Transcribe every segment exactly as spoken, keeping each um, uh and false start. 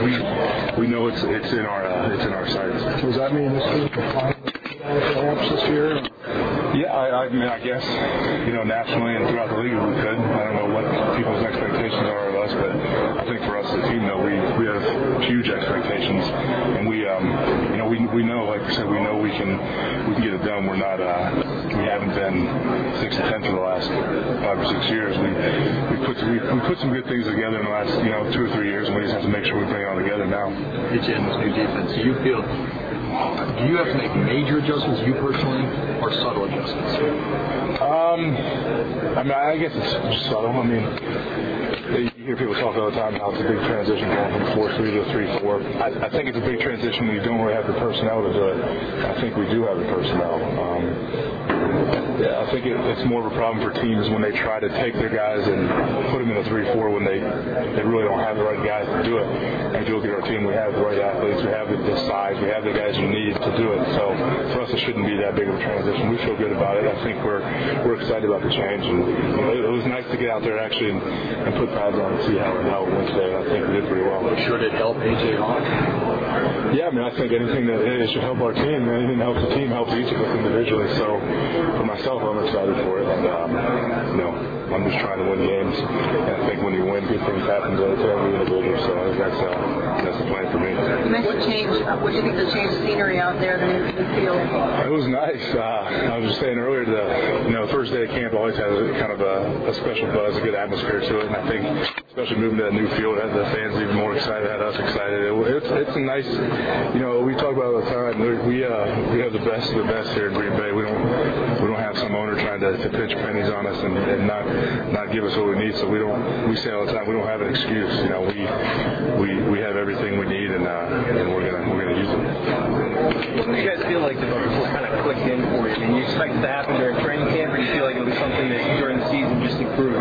we we know it's it's in our uh, it's in our sights. Does that mean this team can find perhaps this year? Yeah, I, I mean, I guess, you know, nationally and throughout the league we could. I don't know what people's expectations are of us, but I think for us as a team, though, we, we have huge expectations, and we, um, you know, we we know, like I said, we know we can we can get it done. We're not, uh, we haven't been six to ten for the last five or six years. We we put we, we put some good things together in the last, you know, two or three years, and we just have to make sure we bring it all together now. It's in this new defense. Do you feel? Do you have to make major adjustments, you personally, or subtle adjustments? Um, I mean, I guess it's just subtle. I mean, you hear people talk all the time how it's a big transition going from four three to three four. I, I think it's a big transition when you don't really have the personnel to do it. I think we do have the personnel. Um, yeah, I think it, it's more of a problem for teams when they try to take their guys and put them in a three four when they they really don't have the right guys to do it. And if you look at our team, we have the right athletes, we have the, the size, we have the guys you need to do it. So for us, it shouldn't be that big of a transition. We feel good about it. I think we're we're excited about the change, and you know, it, it was nice to get out there actually and, and put pads on and see how how it went today. I think we did pretty well. Should it help A J Hawk? Yeah, I mean, I think anything that it should help our team, anything that helps the team helps each of us individually. So for myself, I'm excited for it, and um, you know, I'm just trying to win games. And I think when you win, good things happen to, to every individual. So I think that's uh, that's the plan for me. You mentioned change. What do you think of the change of scenery out there, the new field? It was nice. Uh, I was just saying earlier, the you know, first day of camp always has a, kind of a, a special buzz, a good atmosphere to it, and I think especially moving to that new field had the fans even more excited, had us excited. It, it's it's a nice, you know, we talk about it all the time. We uh, we have the best of the best here in Green Bay. We don't we don't have some owner trying to, to pinch pennies on us and, and not not give us what we need. So we don't. We say all the time we don't have an excuse. You know, we we we have everything we need, and uh, and we're gonna we're gonna use it. What do you guys feel like the will kind of click in for you? I mean, you expect it to happen during training camp, or do you feel like it'll be something that during the season just improves?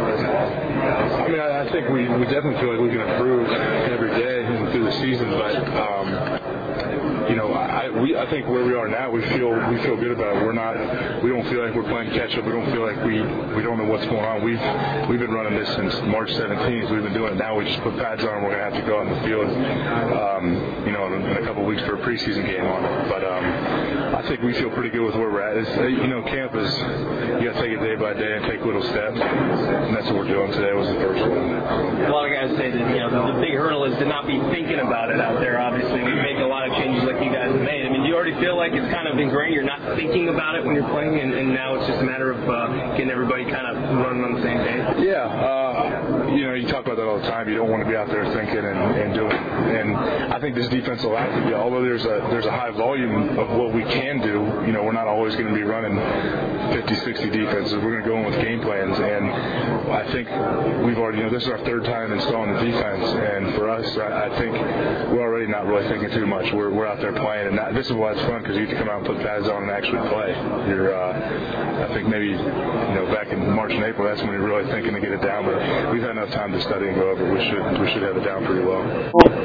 I mean, I, I think we, we definitely feel like we can improve every day and through the season, but um, you know, I we I think where we are now, we feel we feel good about it. We're not, we don't feel like we're playing catch up. We don't feel like we we don't know what's going on. We've we've been running this since March seventeenth. We've been doing it now. We just put pads on. We're gonna have to go out in the field, um, you know, in, in a couple of weeks for a preseason game on it. But um, I think we feel pretty good with where we're at. It's, you know, camp is you got to take it day by day and take little steps, and that's what we're doing today. Was the first one. A lot of guys say that, you know, the, the big hurdle is to not be thinking about it out there. Obviously, we make a lot of changes like you guys have made. I mean, do you already feel like it's kind of ingrained? You're not thinking about it when you're playing, and, and now it's just a matter of uh, getting everybody kind of running on the same page? Yeah, uh, you know, you talk about that all the time. You don't want to be out there thinking and, and doing it. And I think this defense will have to be, although there's a there's a high volume of what we can do, you know, we're not always going to be running fifty, sixty defenses. We're going to go in with game plans, and I think we've already, you know, this is our third time installing the defense, and for us, I, I think we're already not really thinking too much. We're we're out there playing, and that, this is why it's fun, because you get to come out and put pads on and actually play. You're, uh, I think maybe, you know, back in March and April, that's when you're really thinking to get it down, but we've had enough time to study and go over it. We should we should have it down pretty well.